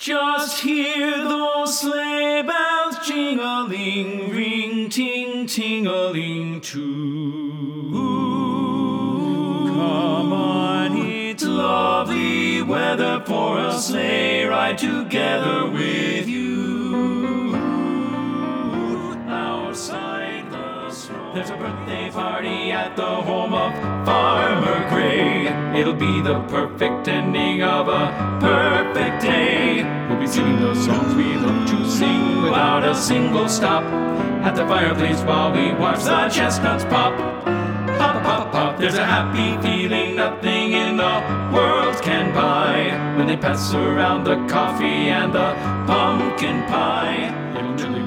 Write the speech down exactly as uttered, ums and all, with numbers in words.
Just hear those sleigh bells jingling, ring, ting, ting-a-ling too. Come on, it's lovely weather for a sleigh ride together with you. Outside the snow, there's a birthday party at the home of Farmer Gray. It'll be the perfect ending of a perfect day. We'll be singing the songs we love to sing without a single stop at the fireplace while we watch the chestnuts pop. Pop, pop, pop. There's a happy feeling nothing in the world can buy when they pass around the coffee and the pumpkin pie. It'll really